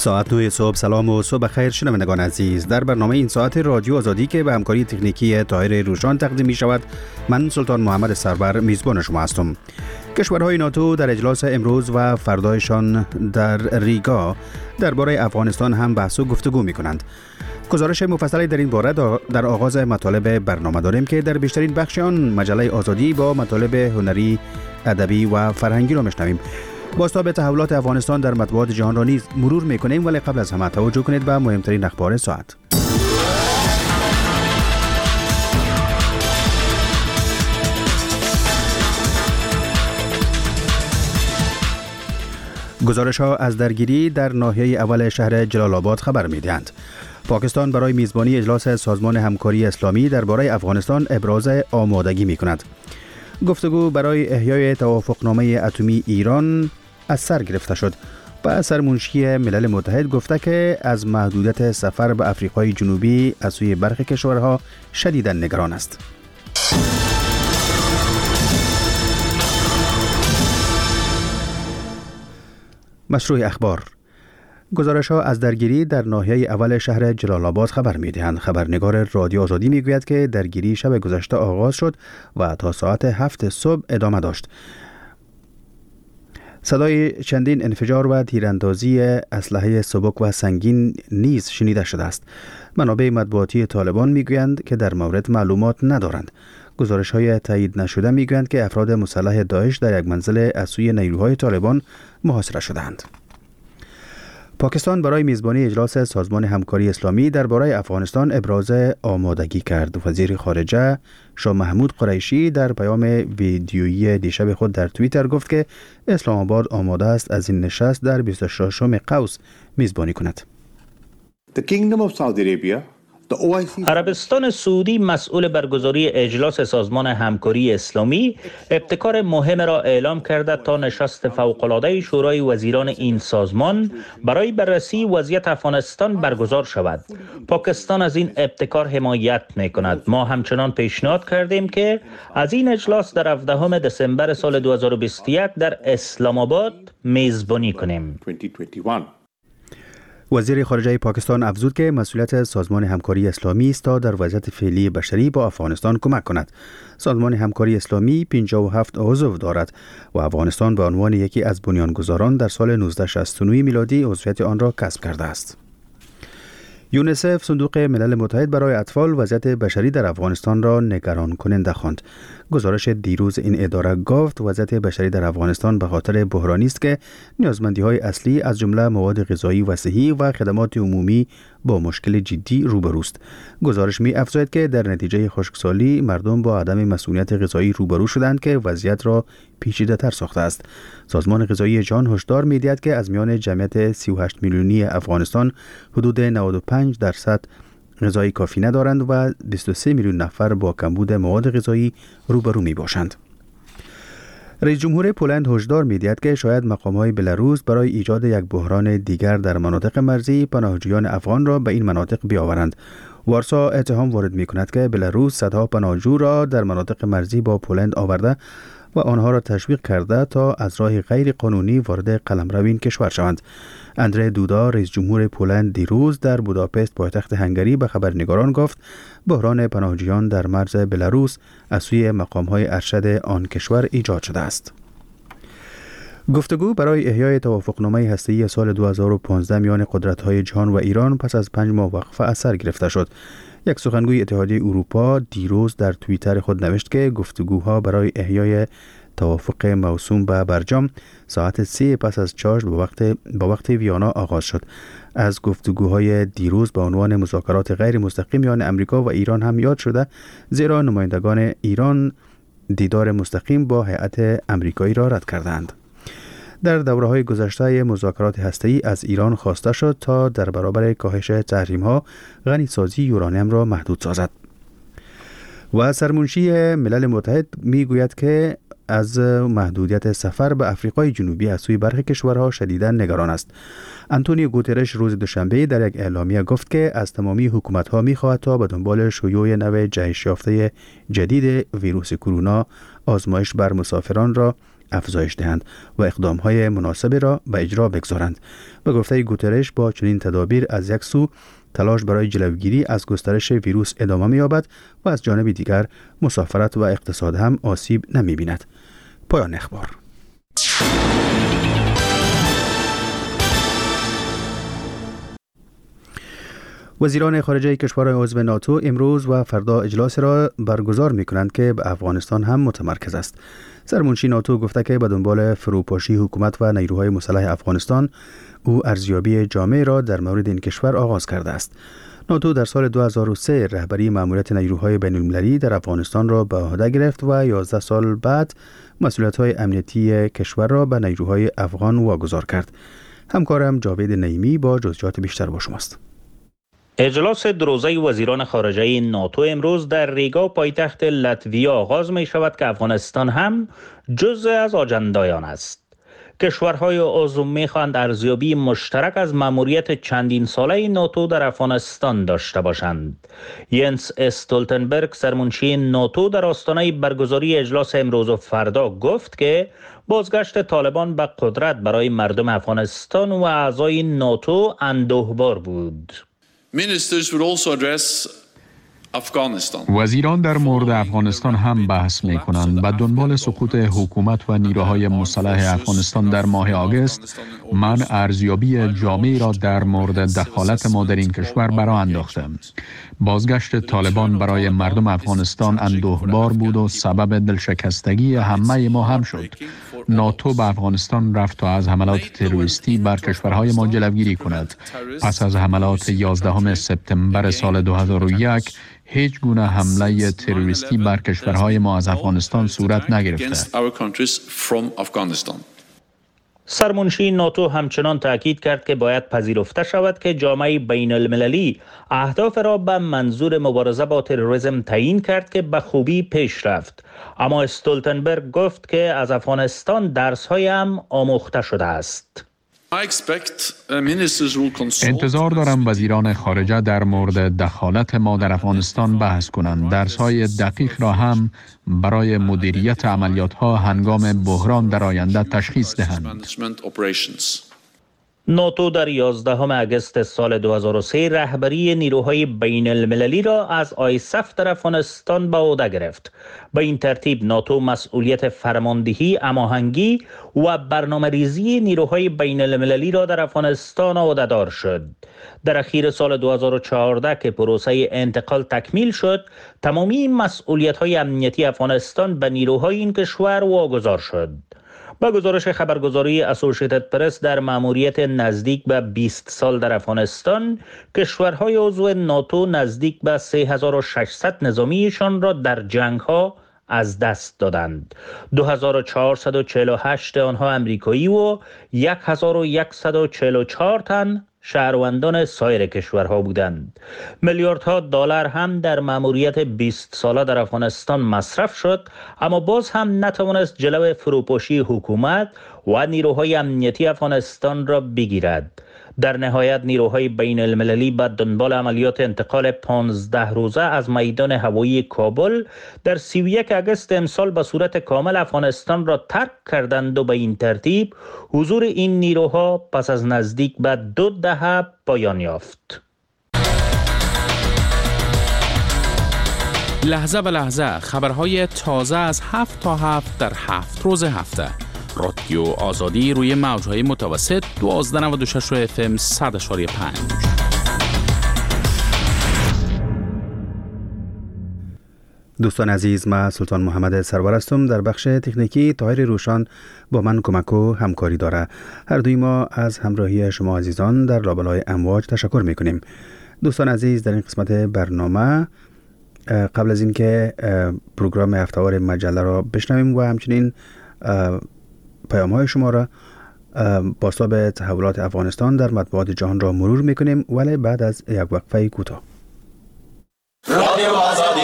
ساعت 9 صبح. سلام و صبح خیر شنوندگان عزیز. در برنامه این ساعت رادیو آزادی که به همکاری تکنیکی طاهر روشان تقدیم می شود، من سلطان محمد سرور میزبان شما هستم. کشورهای ناتو در اجلاس امروز و فردایشان در ریگا درباره افغانستان هم بحث و گفتگو می کنند. گزارش مفصلی در این باره در آغاز مطالب برنامه داریم که در بیشترین بخش آن مجله آزادی با مطالب هنری، ادبی و فرهنگی را میشنویم. بازتاب تحولات افغانستان در مطبوعات جهان را نیز مرور میکنیم، ولی قبل از همه توجه کنید به مهمترین اخبار ساعت. گزارش ها از درگیری در ناحیه اول شهر جلال آباد خبر میدهند. پاکستان برای میزبانی اجلاس سازمان همکاری اسلامی درباره افغانستان ابراز آمادگی میکند. گفتگو برای احیای توافقنامه اتمی ایران از سر گرفته شد و سرمنشی ملل متحد گفته که از محدودیت سفر به آفریقای جنوبی از سوی برخی کشورها شدیداً نگران است. مشروع اخبار. گزارش ها از درگیری در ناحیه اول شهر جلال آباد خبر می دهند. خبرنگار رادیو آزادی می گوید که درگیری شب گذشته آغاز شد و تا ساعت 7 صبح ادامه داشت. صدای چندین انفجار و تیراندازی اسلحه سبک و سنگین نیز شنیده شده است. منابع مطبوعاتی طالبان میگویند که در مورد معلومات ندارند. گزارش‌های تایید نشده میگویند که افراد مسلح داعش در یک منزل از سوی نیروهای طالبان محاصره شدند. پاکستان برای میزبانی اجلاس سازمان همکاری اسلامی درباره افغانستان ابراز آمادگی کرد. وزیر خارجه شاه محمود قریشی در پیام ویدیویی دیشب خود در توییتر گفت که اسلام آباد آماده است از این نشست در 26 قوس میزبانی کند. The Kingdom of Saudi Arabia, عربستان سعودی مسئول برگزاری اجلاس سازمان همکاری اسلامی ابتکار مهم را اعلام کرده تا نشست فوق‌العاده شورای وزیران این سازمان برای بررسی وضعیت افغانستان برگزار شود. پاکستان از این ابتکار حمایت می‌کند. ما همچنان پیشنهاد کردیم که از این اجلاس در 17 دسامبر سال 2021 در اسلام آباد میزبانی کنیم. 2021. وزیر خارجه پاکستان افزود که مسئولیت سازمان همکاری اسلامی است تا در وضعیت فعلی بشری با افغانستان کمک کند. سازمان همکاری اسلامی 57 عضو دارد و افغانستان به عنوان یکی از بنیانگذاران در سال 1969 میلادی عضویت آن را کسب کرده است. یونیسف صندوق ملل متحد برای اطفال وضعیت بشری در افغانستان را نگران کننده خواند. گزارش دیروز این اداره گفت وضعیت بشری در افغانستان به خاطر بحرانی است که نیازمندی‌های اصلی از جمله مواد غذایی و صحی و خدمات عمومی با مشکل جدی روبروست. گزارش می‌افزاید که در نتیجه خشکسالی مردم با عدم مسئولیت غذایی روبرو شدند که وضعیت را پیچیده‌تر ساخته است. سازمان غذایی جهان هشدار می‌دهد که از میان جمعیت 38 میلیونی افغانستان حدود 95% غذای کافی ندارند و 23 میلیون نفر با کمبود مواد غذایی روبرو می باشند. رئیس جمهور پولند هشدار می‌دهد که شاید مقام‌های بلاروس برای ایجاد یک بحران دیگر در مناطق مرزی پناهجویان افغان را به این مناطق بیاورند. وارسا اتهام وارد می‌کند که بلاروس صدها پناهجو را در مناطق مرزی با پولند آورده و آنها را تشویق کرده تا از راه غیر قانونی وارد قلمرو این کشور شوند. اندری دودا رئیس جمهور پولند دیروز در بوداپست پایتخت هنگری به خبرنگاران گفت بحران پناهجویان در مرز بلاروس از سوی مقام‌های ارشد آن کشور ایجاد شده است. گفتگو برای احیای توافقنامه هسته‌ای سال 2015 میان قدرت‌های جهان و ایران پس از 5 ماه وقفه از سر گرفته شد. یک سخنگوی اتحادیه اروپا دیروز در توییتر خود نوشت که گفتگوها برای احیای توافق موسوم به برجام ساعت 3 پس از چاشت با وقت ویانا آغاز شد. از گفتگوهای دیروز به عنوان مذاکرات غیر مستقیم میان امریکا و ایران هم یاد شده، زیرا نمایندگان ایران دیدار مستقیم با هیئت امریکایی را رد کردند. در دوره‌های گذشته مذاکرات هسته‌ای از ایران خواسته شد تا در برابر کاهش تحریم‌ها غنیسازی یورانیم را محدود سازد. و سرمنشی ملل متحد میگوید که از محدودیت سفر به آفریقای جنوبی از سوی برخی کشورها شدیداً نگران است. آنتونیو گوترش روز دوشنبه در یک اعلامیه گفت که از تمامی حکومت‌ها می‌خواهد تا به دنبال شیوع نوع جهش یافته جدید ویروس کرونا آزمایش بر مسافران را افزایش دهند و اقدام‌های مناسبی را به اجرا بگذارند. به گفته گوترش با چنین تدابیر از یک سو تلاش برای جلوگیری از گسترش ویروس ادامه می‌یابد و از جانب دیگر مسافرت و اقتصاد هم آسیب نمی‌بیند. پایان اخبار. وزیران خارجه کشورهای عضو ناتو امروز و فردا اجلاس را برگزار می‌کنند که به افغانستان هم متمرکز است. سرمنشی ناتو گفته که به دنبال فروپاشی حکومت و نیروهای مسلح افغانستان او ارزیابی جامع را در مورد این کشور آغاز کرده است. ناتو در سال 2003 رهبری ماموریت نیروهای بین‌المللی در افغانستان را به عهده گرفت و 11 سال بعد مسئولیت‌های امنیتی کشور را به نیروهای افغان واگذار کرد. همکارم جاوید نعیمی با جزئیات بیشتر با شماست. اجلاس دروزه وزیران خارجه ناتو امروز در ریگا پایتخت لتویا آغاز می شود که افغانستان هم جزء از آجندایان است. کشورهای عضو می خواهند ارزیابی مشترک از ماموریت چندین ساله ناتو در افغانستان داشته باشند. ینس استولتنبرگ سرمنشی ناتو در آستانه برگزاری اجلاس امروز و فردا گفت که بازگشت طالبان به قدرت برای مردم افغانستان و اعضای ناتو اندوهبار بود. وزیران در مورد افغانستان هم بحث می کنند. به دنبال سقوط حکومت و نیروهای مسلح افغانستان در ماه آگوست، من ارزیابی جامعی را در مورد دخالت ما در این کشور برآ انداختم. بازگشت طالبان برای مردم افغانستان اندوهبار بود و سبب دلشکستگی همه ما هم شد. ناتو به افغانستان رفت تا از حملات تروریستی بر کشورهای ما جلوگیری کند. پس از حملات 11 سپتامبر سال 2001 هیچ گونه حمله تروریستی بر کشورهای ما از افغانستان صورت نگرفته. سرمنشی ناتو همچنان تاکید کرد که باید پذیرفته شود که جامعه بین المللی اهداف را به منظور مبارزه با تروریسم تعیین کرد که به خوبی پیش رفت. اما استولتنبرگ گفت که از افغانستان درس‌های هم آموخته شده است. انتظار دارم وزیران خارجه در مورد دخالت ما در افغانستان بحث کنند. درس‌های دقیق را هم برای مدیریت عملیات‌ها هنگام بحران در آینده تشخیص دهند. ناتو در 11 اگست سال 2003 رهبری نیروهای بین المللی را از آیسف در افغانستان به عهده گرفت. به این ترتیب ناتو مسئولیت فرماندهی، هماهنگی و برنامه‌ریزی نیروهای بین المللی را در افغانستان عهده‌دار شد. در اخیر سال 2014 که پروسه انتقال تکمیل شد، تمامی مسئولیت‌های امنیتی افغانستان به نیروهای این کشور واگذار شد. با گزارش خبرگزاری اسوسییتد پرس در ماموریت نزدیک به 20 سال در افغانستان، کشورهای عضو ناتو نزدیک به 3600 نظامیشان را در جنگ‌ها از دست دادند. 2448 آنها امریکایی و 1144 تن شهروندان سایر کشورها بودند. میلیاردها دلار هم در ماموریت 20 ساله در افغانستان مصرف شد، اما باز هم نتوانست جلو فروپاشی حکومت و نیروهای امنیتی افغانستان را بگیرد. در نهایت نیروهای بین المللی به دنبال عملیات انتقال 15 روزه از میدان هوایی کابل در 31 اگست امسال به صورت کامل افغانستان را ترک کردند و به این ترتیب حضور این نیروها پس از نزدیک به 2 دهه پایان یافت. لحظه به لحظه خبرهای تازه از 7 تا 7 در 7 روز هفته. رادیو آزادی روی موجهای متوسط 1296 FM 100.5. دوستان عزیز، من سلطان محمد سرور هستم. در بخش تکنیکی طاهر روشان با من کمک و همکاری داره. هر دوی ما از همراهی شما عزیزان در لابلای امواج تشکر میکنیم. دوستان عزیز، در این قسمت برنامه قبل از اینکه پروگرام هفته‌وار مجله را بشنویم و همچنین پیام‌های شما را باسباب تحولات افغانستان در مطبوعات جهان را مرور میکنیم، ولی بعد از یک وقفه کوتاه. رادیو آزادی.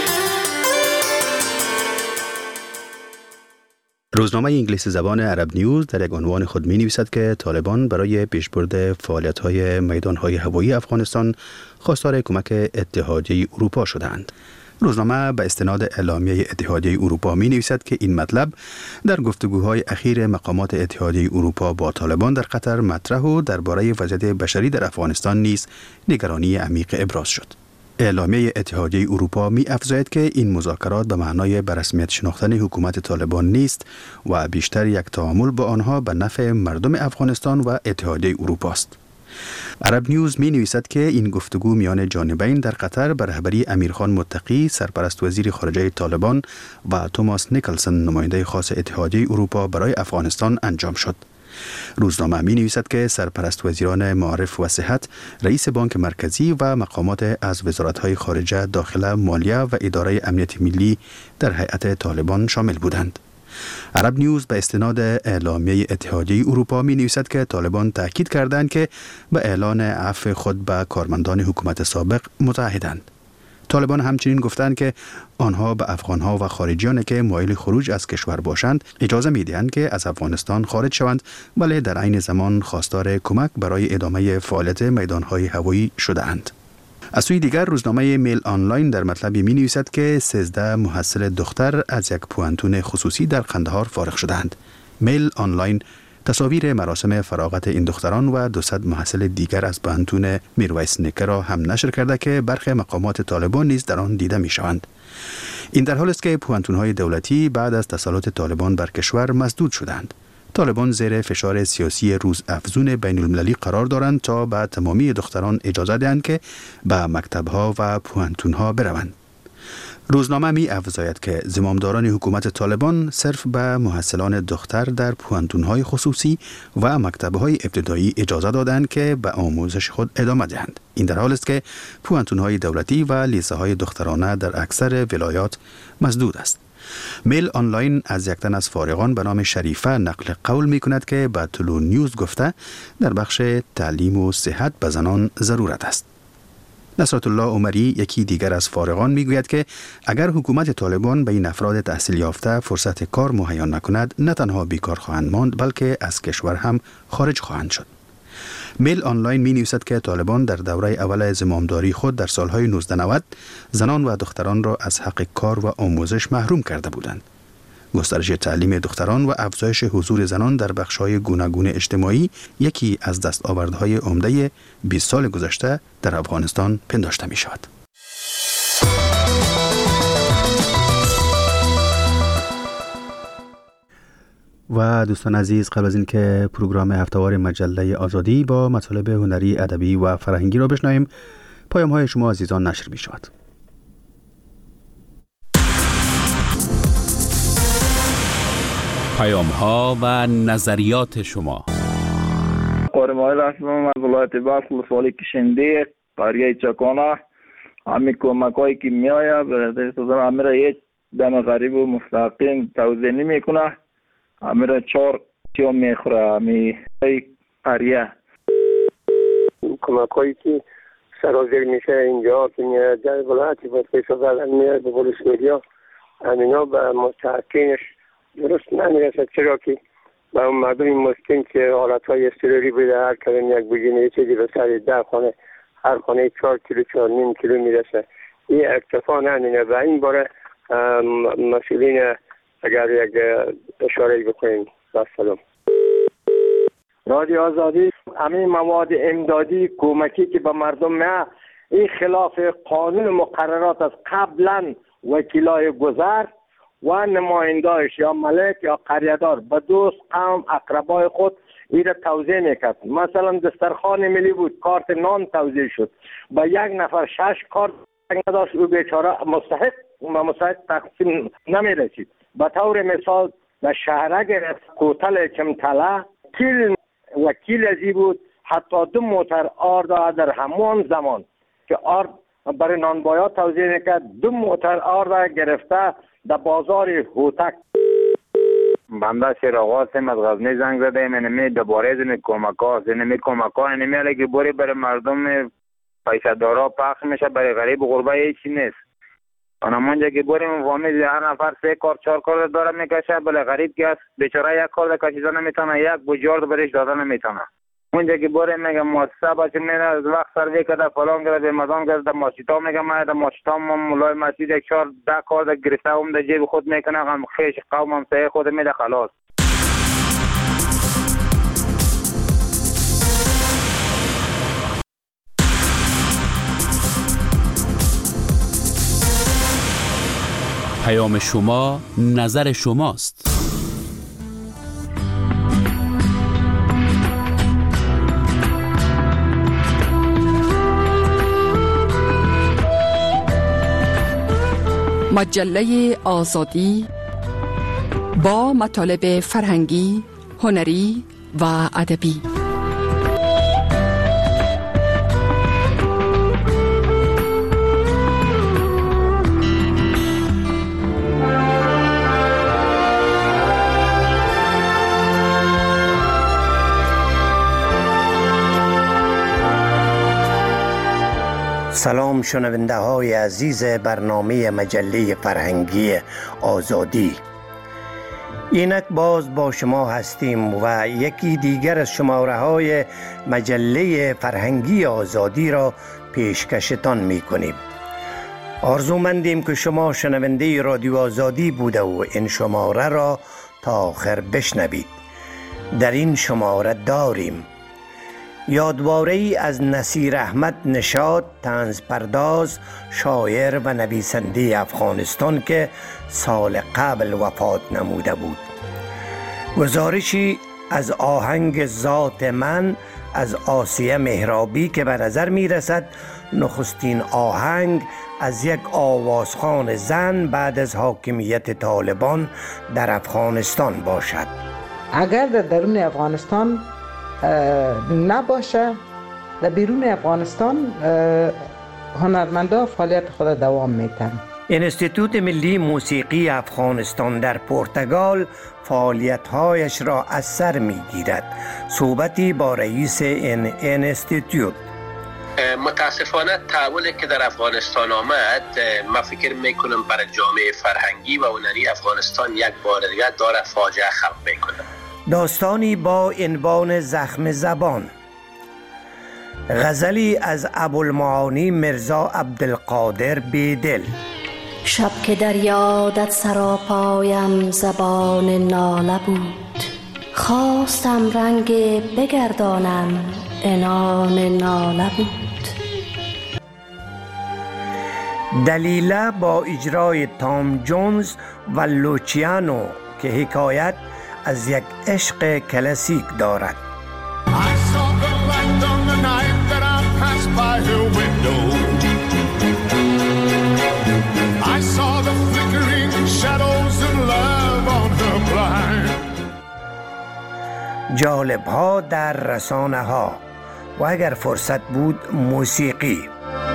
روزنامه انگلیسی زبان عرب نیوز در یک عنوان خود می نویسد که طالبان برای پیشبرد فعالیت‌های میدان‌های هوایی افغانستان خواستار کمک اتحادیه اروپا شدند. روزنامه به استناد اعلامیه اتحادیه اروپا می نویسد که این مطلب در گفتگوهای اخیر مقامات اتحادیه اروپا با طالبان در قطر مطرح و درباره وضعیت بشری در افغانستان نیز نگرانی عمیق ابراز شد. اعلامیه اتحادیه اروپا می افزاید که این مذاکرات به معنای به رسمیت شناختن حکومت طالبان نیست و بیشتر یک تعامل با آنها به نفع مردم افغانستان و اتحادیه اروپا است. عرب نیوز می نویسد که این گفتگو میان جانبین در قطر به رهبری امیرخان متقی سرپرست وزیر خارجه طالبان و توماس نیکلسن نماینده خاص اتحادیه اروپا برای افغانستان انجام شد. روزنامه می نویسد که سرپرست وزیران معارف و صحت، رئیس بانک مرکزی و مقامات از وزارت‌های خارجه، داخله، مالیه و اداره امنیت ملی در هیئت طالبان شامل بودند. عرب نیوز به استناد اعلامیه اتحادیه اروپا می نویسد که طالبان تاکید کردند که به اعلان عفو خود به کارمندان حکومت سابق متعهدند. طالبان همچنین گفتند که آنها به افغانها و خارجیانی که مایل خروج از کشور باشند اجازه می دهند که از افغانستان خارج شوند، ولی در عین زمان خواستار کمک برای ادامه فعالیت میدانهای هوایی شده اند. از سوی دیگر روزنامه میل آنلاین در مطلبی می نویسد که 13 محصل دختر از یک پوانتون خصوصی در قندهار فارغ شدند. میل آنلاین تصاویر مراسم فراغت این دختران و 200 محصل دیگر از پوانتون میرویس نیکه را هم نشر کرده که برخی مقامات طالبان نیز در آن دیده می شوند. این در حالی است که پوانتون‌های دولتی بعد از تسلط طالبان بر کشور مسدود شدند. طالبان زیر فشار سیاسی روز افزون بین المللی قرار دارند تا به تمامی دختران اجازه دهند که به مکتب‌ها و پوانتون‌ها بروند. روزنامه می افزاید که زمامداران حکومت طالبان صرف به محصلان دختر در پوانتون‌های خصوصی و مکتب‌های ابتدایی اجازه دادند که به آموزش خود ادامه دهند. این در حالی است که پوانتون‌های دولتی و لیسه‌های دخترانه در اکثر ولایات مسدود است. میل آنلاین از یک تن از فارغان به نام شریفه نقل قول می کند که به طلوع نیوز گفته در بخش تعلیم و صحت به زنان ضرورت است. نصرت الله عمری یکی دیگر از فارغان می گوید که اگر حکومت طالبان به این افراد تحصیل یافته فرصت کار مهیا نکند نه تنها بیکار خواهند ماند بلکه از کشور هم خارج خواهند شد. میل آنلاین می نویسد که طالبان در دوره اول زمامداری خود در سالهای 1990 زنان و دختران را از حق کار و آموزش محروم کرده بودند. گسترش تعلیم دختران و افزایش حضور زنان در بخش‌های گوناگون اجتماعی یکی از دستاوردهای عمده 20 سال گذشته در افغانستان پنداشته می شود. و دوستان عزیز، قبل از اینکه پروگرام هفتهوار مجله آزادی با مطالب هنری، ادبی و فرهنگی را بشنویم، پیام‌های شما عزیزان نشر می شود. پیام‌ها و نظریات شما. قرمای رسمم از ولایت بلخ ولسوالی کشنده قریه چکانه. همین کمک‌هایی که می‌آید همین را یک دم غریب و مستقیم توضیح نمی‌کنه. همین را 4 کیلو می‌خوره همین قریه. کمک‌هایی که سرازیر میشه اینجا که میاد در ولایتی با پیسا زدن میاد به ولسوالی‌ها، همینا به مستحقینش درست نمیرسد، چرا که به اون مردم مسکین که حالتهای اضطراری بوده هر کدوم یک بوجینه یه چیزی به سر 10 خانه، هر خانه 4 کیلو 4.5 کیلو میرسه. این اکتفا نمینه و این باره مسئولین اگر یک اشاره بکنیم. سلام. رادیو آزادی همین مواد امدادی کمکی که به مردم میه این خلاف قانون مقررات از قبلا وکیلای گذر و نماینده‌اش یا ملک یا قریه‌دار به دوست قوم اقربای خود این را توزیع میکرد. مثلا دسترخوان ملی بود، کارت نان توزیع شد، با یک نفر 6 کارت نداشت، او بیچاره مستحق تقسیم نمیرسید. به طور مثال به شهرک کوتل چمتله وکیل ازی بود، حتی 2 موتر آرد در همان زمان که آرد برای نانبایا توزیع میکرد 2 موتر آرد گرفته در بازار هوتک. بنده شیراغاسم از غزنی زنگ زده منمی دوباره زنی کمک‌ها اینمی علی که بوری برای مردم پیسه دارا پخش میشه، برای غریب و غربه هیچی نیست. آنمانجا که بوری مفاهمی هر نفر 3 کار 4 کار داره میکشه، بله غریب که است بیچاره 1 کار کشیده نمیتونه، 1 بوجارد برش داده نمیتونه. اونجا که باره میگم مؤسسه باشه میره از وقت سروی کرده فلان کرده مدان کرده ماشیتا میگم من در ماشیتا مولای مسجد یک 4-10 کار گرفته هم در جیب خود میکنه هم خیش قوم هم سعی خود میده خلاص. پیام شما نظر شماست. مجله آزادی با مطالب فرهنگی، هنری و ادبی. سلام شنونده های عزیز برنامه مجله فرهنگی آزادی. اینک باز با شما هستیم و یکی دیگر از شماره های مجله فرهنگی آزادی را پیشکشتان می کنیم. آرزومندیم که شما شنونده رادیو آزادی بوده و این شماره را تا آخر بشنوید. در این شماره داریم یادواره‌ای از نصیر احمد نشاط، طنز پرداز، شاعر و نویسنده افغانستان که سال قبل وفات نموده بود. گزارشی از آهنگ ذات من از آسیه مهرابی که به نظر می رسد نخستین آهنگ از یک آوازخوان زن بعد از حاکمیت طالبان در افغانستان باشد. اگر در درون افغانستان نباشه، در بیرون افغانستان هنرمندا فعالیت خود دوام میتن. انستیتوت ملی موسیقی افغانستان در پرتغال فعالیت‌هایش را از سر می‌گیرد. صحبتی با رئیس این انستیتوت. متاسفانه تحولی که در افغانستان آمد، من فکر میکنم برای جامعه فرهنگی و هنری افغانستان یک بار دیگر داره فاجعه خلق میکنه. داستانی با عنوان زخم زبان. غزلی از ابوالمعانی مرزا عبدالقادر بیدل. شب که در یادت سراپایم زبان ناله بود، خواستم رنگ بگردانم عنان ناله بود. دلیله با اجرای تام جونز و لوچیانو که حکایت از یک عشق کلاسیک دارد. جالب ها در رسانه ها و اگر فرصت بود موسیقی.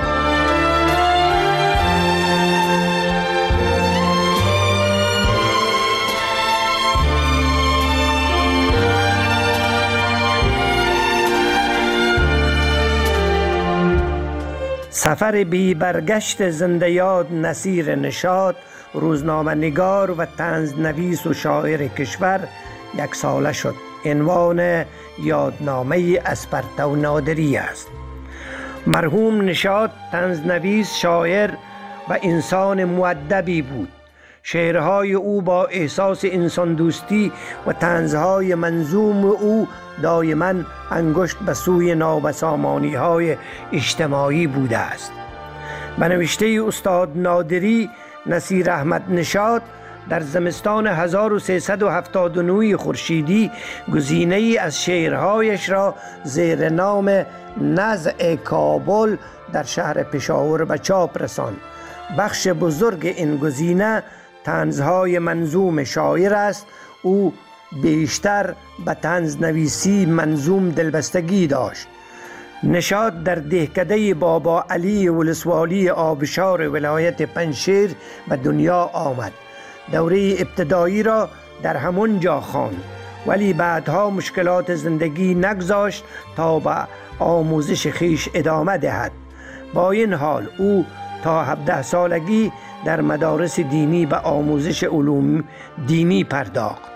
سفر بی برگشت زنده یاد نصیر نشاط، روزنامه نگار و طنز نویس و شاعر کشور 1 ساله شد. عنوان یادنامه اسپرتو نادری است. مرحوم نشاط طنز نویس، شاعر و انسان مؤدبی بود. شعرهای او با احساس انسان دوستی و طنزهای منظوم او دائما انگشت به سوی نابسامانی های اجتماعی بوده است. به نوشته استاد نادری، نصیر احمد نشاط در زمستان 1379 خورشیدی گزینه‌ای از شعرهایش را زیر نام نزع کابل در شهر پشاور به چاپ رساند. بخش بزرگ این گزینه طنزهای منظوم شاعر است. او بیشتر به طنز نویسی منظوم دلبستگی داشت. نشاط در دهکده بابا علی ولسوالی آبشار ولایت پنجشیر به دنیا آمد. دوره ابتدایی را در همون جا خواند، ولی بعدها مشکلات زندگی نگذاشت تا به آموزش خیش ادامه دهد. با این حال او تا 17 سالگی در مدارس دینی به آموزش علوم دینی پرداخت.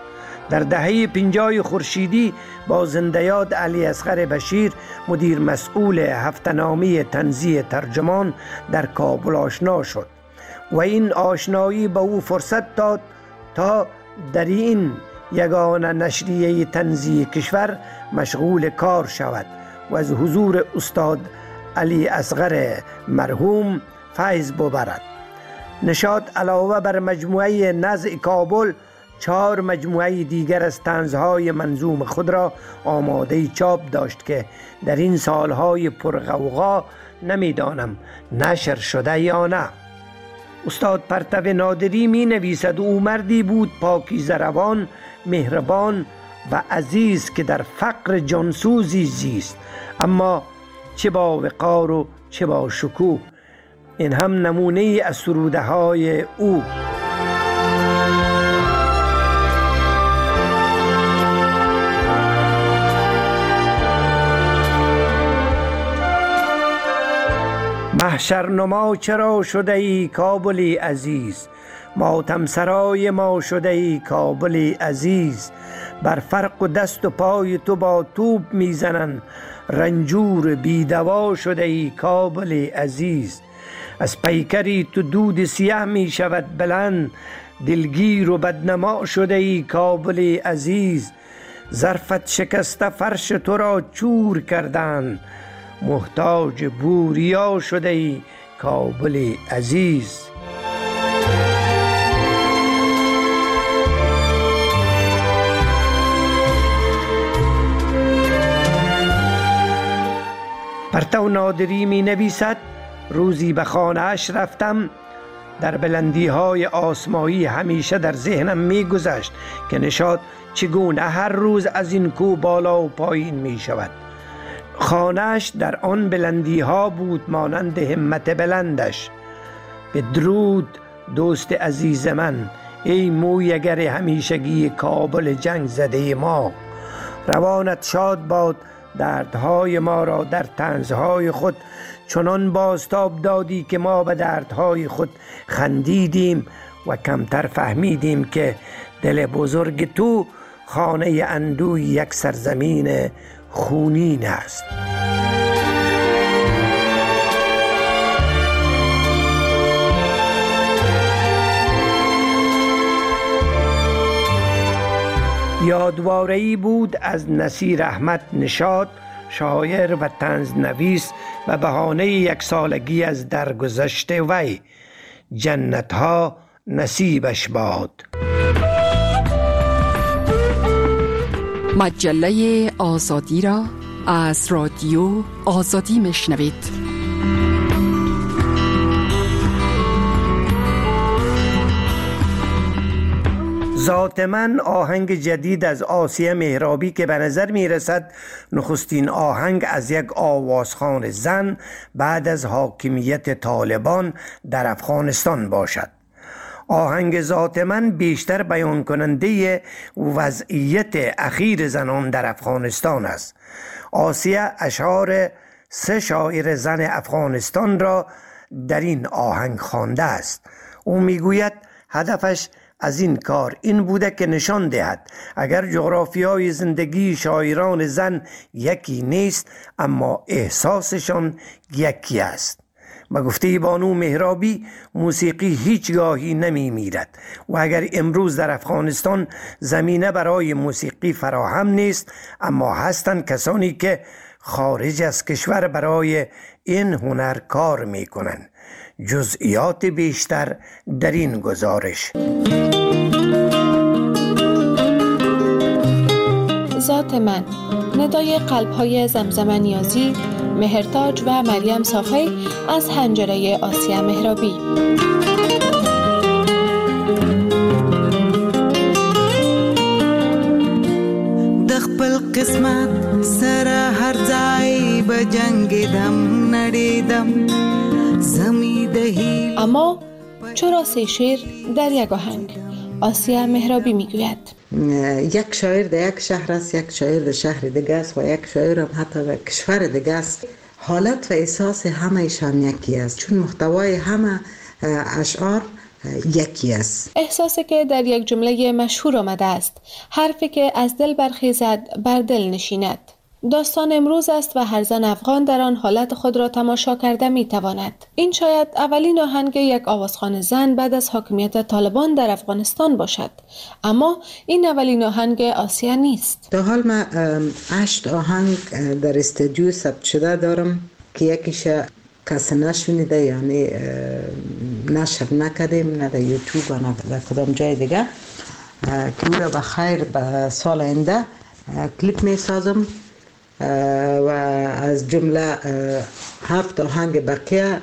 در دهه 50 خورشیدی با زنده‌یاد علی اصغر بشیر مدیر مسئول هفته‌نامه طنزی ترجمان در کابل آشنا شد و این آشنایی به او فرصت داد تا در این یگانه نشریه طنزی کشور مشغول کار شود و از حضور استاد علی اصغر مرحوم فیض ببرد. نشاط علاوه بر مجموعه نزع کابل 4 مجموعه دیگر از طنزهای منظوم خود را آماده چاپ داشت که در این سالهای پرغوغا نمیدانم نشر شده یا نه. استاد پرتو نادری می نویسد او مردی بود پاکیزه روان، مهربان و عزیز که در فقر جانسوزی زیست، اما چه با وقار و چه با شکوه. این هم نمونه از سروده های او. محشرنما چرا شده ای کابلی عزیز، ماتم سرای ما شده ای کابلی عزیز. بر فرق و دست و پای تو با توپ میزنن، رنجور بیدوا شده ای کابلی عزیز. از پیکری تو دود سیاه می شود بلند، دلگیر و بدنما شده ای کابلی عزیز. ظرفت شکسته فرش تو را چور کردن، محتاج بوریا شده ای کابلی عزیز. پرتو نادری می نویسد روزی به خانه اش رفتم، در بلندی های آسمایی همیشه در ذهنم می گذشت که نشاط چگونه هر روز از این کو بالا و پایین می شود. خانه‌اش در آن بلندی ها بود مانند همت بلندش. به درود دوست عزیز من، ای مویگر همیشگی کابل جنگ زده ما. روانت شاد باد، دردهای ما را در طنزهای خود چنان بازتاب دادی که ما به دردهای خود خندیدیم و کمتر فهمیدیم که دل بزرگ تو خانه اندوه یک سرزمین خونین است. یادواره‌ای بود از نصیر احمد نشاط، شاعر و طنزنویس، به بهانه 1 سالگی از درگذشت وی. جنت‌ها نصیبش باد. مجله آزادی را از رادیو آزادی میشنوید. ذات من آهنگ جدید از آسیه مهرابی که به نظر می رسد نخستین آهنگ از یک آوازخوان زن بعد از حاکمیت طالبان در افغانستان باشد. آهنگ ذات من بیشتر بیان کننده وضعیت اخیر زنان در افغانستان است. آسیه اشعار 3 شاعر زن افغانستان را در این آهنگ خوانده است. او میگوید هدفش از این کار این بوده که نشان دهد اگر جغرافیای زندگی شاعران زن یکی نیست، اما احساسشان یکی است. به گفته بانو مهرابی موسیقی هیچگاهی نمی میرد و اگر امروز در افغانستان زمینه برای موسیقی فراهم نیست، اما هستند کسانی که خارج از کشور برای این هنر کار می کنند. جزئیات بیشتر در این گزارش. ذات من، ندای قلب‌های زمزم نیازی، مهرتاج و مریم صافی از حنجره آسیه مهرابی. دخپل قسمت سره هر ځای به جنگیدم نړیدم زمی دهی. اما چرا 3 شعر در یک آهنگ؟ آسیه مهرابی میگوید یک شاعر در یک شهر است، یک شاعر در شهر دیگه است و یک شاعر هم حتی در کشور دیگه است. حالت و احساس همه‌شان یکی است، چون محتوای همه اشعار یکی است. احساسی که در یک جمله مشهور آمده است: حرفی که از دل برخیزد بر دل نشیند. داستان امروز است و هر زن افغان در آن حالت خود را تماشا کرده می تواند. این شاید اولین آهنگ یک آوازخوان زن بعد از حاکمیت طالبان در افغانستان باشد، اما این اولین آهنگ آسیا نیست. تا حال من 8 آهنگ در استودیو ثبت شده دارم که یکیش کسی نشنیده، یعنی نشر نکردیم، نه در یوتیوب و نه در کدام جای دیگه، که او را به خیر به سال آینده کلیپ می سازم و از جمله 7 آهنگ بقیه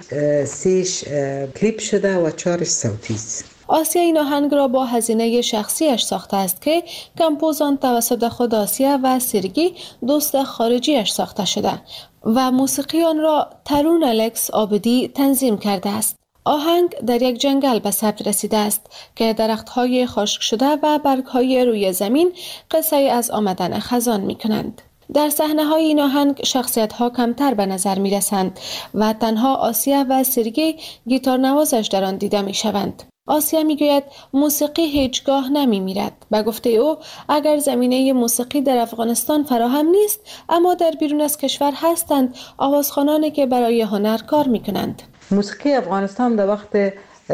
3 کلیپ شده و 4 صوتی است. آسیا این آهنگ را با هزینه شخصیش ساخته است که کمپوزان توسط خود آسیا و سرگی دوست خارجیش ساخته شده و موسیقی آن را ترون الکس عابدی تنظیم کرده است. آهنگ در یک جنگل به ثبت رسیده است که درخت‌های خشک شده و برگ‌های روی زمین قصه از آمدن خزان می‌کنند. در صحنه‌های این آهنگ شخصیت‌ها کمتر به نظر می‌رسند و تنها آسیا و سرگی گیتار نوازش در آن دیده می‌شوند. آسیا میگوید موسیقی هیچگاه نمیمیرد. به گفته او اگر زمینه موسیقی در افغانستان فراهم نیست، اما در بیرون از کشور هستند آوازخوانانی که برای هنر کار میکنند. موسیقی افغانستان در وقت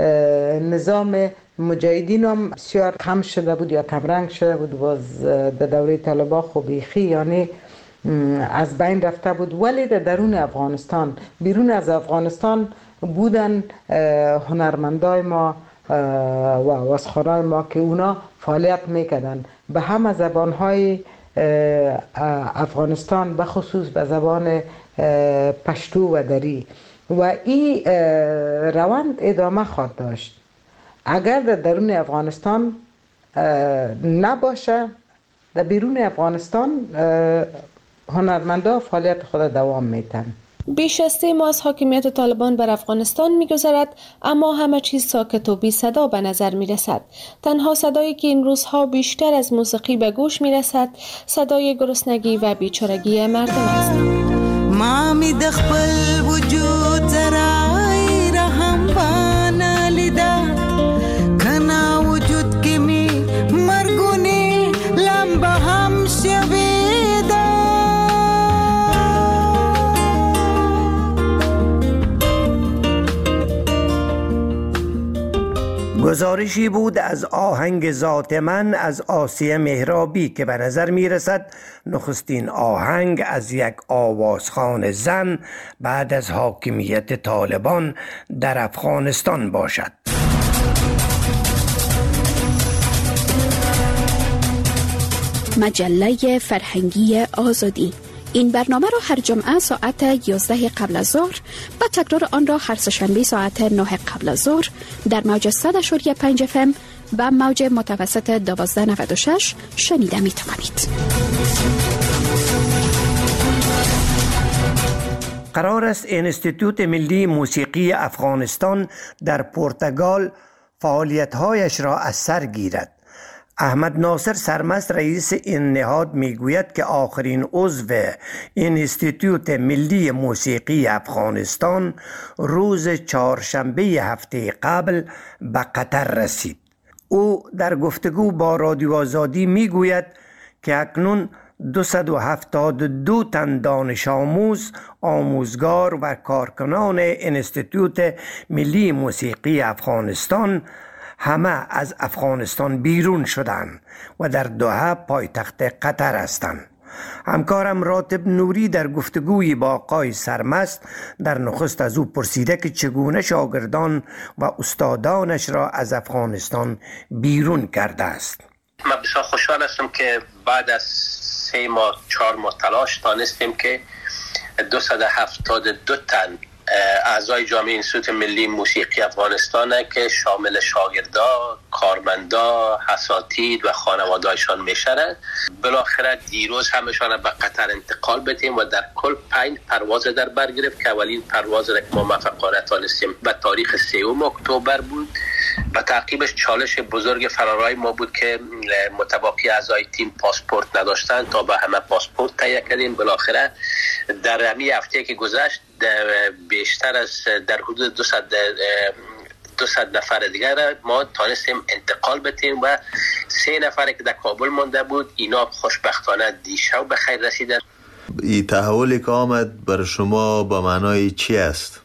نظام مجاهدین هم بسیار کم شده بود یا کمرنگ شده بود، باز در دوره طالبان خوبیخی یعنی از بین رفته بود، ولی در درون افغانستان، بیرون از افغانستان بودن هنرمندای ما و آوازخوانای ما که اونا فعالیت میکردن به همه زبانهای افغانستان، به خصوص به زبان پشتو و دری، و این روند ادامه خواهد داشت. اگر در درون افغانستان نباشه، در بیرون افغانستان هنرمندا فعالیت خود دوام میتن. بیش از 3 ماه از حاکمیت طالبان بر افغانستان می‌گذرد، اما همه چیز ساکت و بی صدا به نظر می‌رسد. تنها صدایی که این روزها بیشتر از موسیقی به گوش می‌رسد، صدای گرسنگی و بیچارگی مردم است. ما می د خپل وجود زرای رحم وانه لیدا، کنا وجود کې می مرګونی لمبه هم شویدا. گزارشی بود از آهنگ ذات من از آسیه مهرابی که به نظر می رسد نخستین آهنگ از یک آوازخوان زن بعد از حاکمیت طالبان در افغانستان باشد. مجله فرهنگی آزادی. این برنامه را هر جمعه ساعت 11 قبل از ظهر و تکرار آن را هر سه‌شنبه ساعت 9 قبل از ظهر در موج 100.5 FM و موج متوسط 1296 شنیده می توانید. قرار است انستیتوت ملی موسیقی افغانستان در پرتغال فعالیت‌هایش را از سر گیرد. احمد ناصر سرمست رئیس این نهاد میگوید که آخرین عضو انستیتوت ملی موسیقی افغانستان روز چهارشنبه هفته قبل به قطر رسید. او در گفتگو با رادیو آزادی میگوید که اکنون 272 تن دانش آموز، آموزگار و کارکنان انستیتوت ملی موسیقی افغانستان همه از افغانستان بیرون شدند و در دوحه پایتخت قطر هستند. همکارم راتب نوری در گفتگویی با آقای سرمست در نخست از او پرسیده که چگونه شاگردان و استادانش را از افغانستان بیرون کرده است. من بسیار خوشحال هستم که بعد از 3 ماه 4 ماه تلاش تانستیم که 272 تن اعضای جامعه انستیتوت ملی موسیقی افغانستان که شامل شاگردا، کارمندا، اساتید و خانواده‌هایشان میشن، بالاخره دیروز همشان به قطر انتقال بدیم و در کل 5 پرواز در بر گرفت که اولین پرواز را که ما موفقانه تانستیم به تاریخ 3 اکتبر بود. و تعقیبش چالش بزرگ فرارای ما بود که متباقی اعضای تیم پاسپورت نداشتن تا به همه پاسپورت تهیه کردیم. بالاخره در همین هفته که گذشت بیشتر از در حدود 200 نفر دیگر را ما تانستیم انتقال بدیم و 3 نفر که در کابل مانده بود اینا خوشبختانه دیشب به خیر رسیدن. این تحولی که آمد برای شما با معنای چی است؟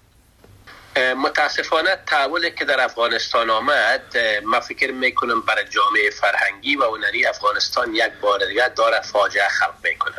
متاسفانه تحولی که در افغانستان آمد، من فکر میکنم برای جامعه فرهنگی و هنری افغانستان یک بار دیگر داره فاجعه خلق میکنه.